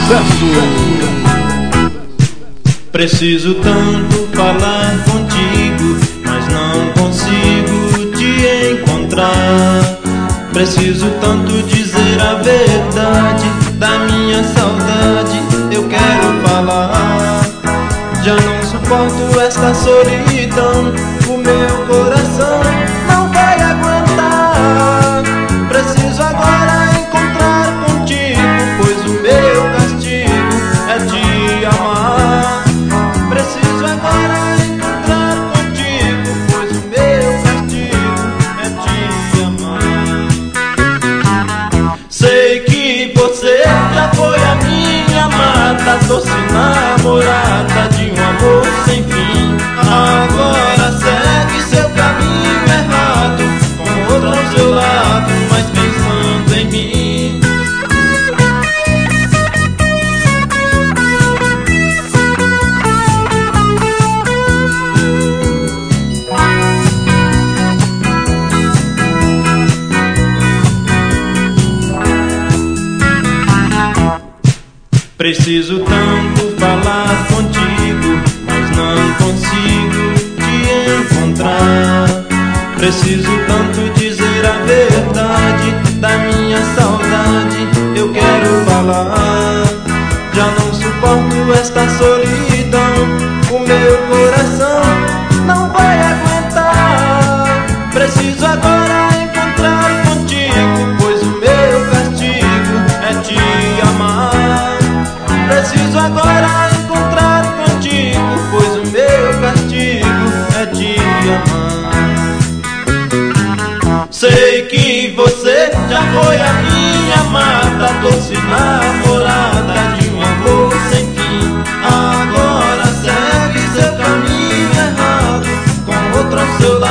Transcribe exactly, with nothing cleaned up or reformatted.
sucesso. Preciso tanto falar contigo, mas não consigo te encontrar. Preciso tanto dizer a verdade da minha saudade, eu quero falar. Já não suporto esta solidão, o meu coração não vai aguentar. Preciso agora encontrar contigo, pois o meu castigo é te amar. Preciso agora encontrar contigo, pois o meu castigo é te amar. Sei que você já foi a minha amada, doce namorada de um amor sem fim. Agora segue seu caminho errado, com outro ao seu lado, mas pensando em mim. Preciso tanto falar contigo, mas não consigo te encontrar. Preciso tanto dizer a verdade da minha saudade, eu quero falar. Já não suporto esta solidão, o meu coração não vai aguentar. Preciso agora encontrar contigo, pois o meu castigo é te amar. Preciso agora encontrar contigo, pois o meu castigo é te amar. Sei que você já foi a minha amada, doce namorada de um amor sem fim. Agora segue seu caminho errado, com outro ao seu lado.